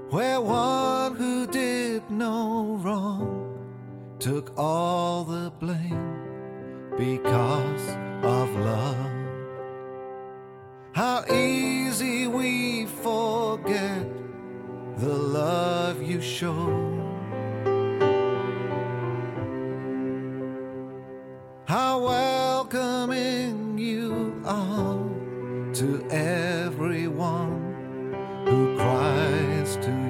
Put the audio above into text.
where one who did no wrong took all the blame because of love. How easy we forget the love you show. How welcoming you are to everyone who cries to you.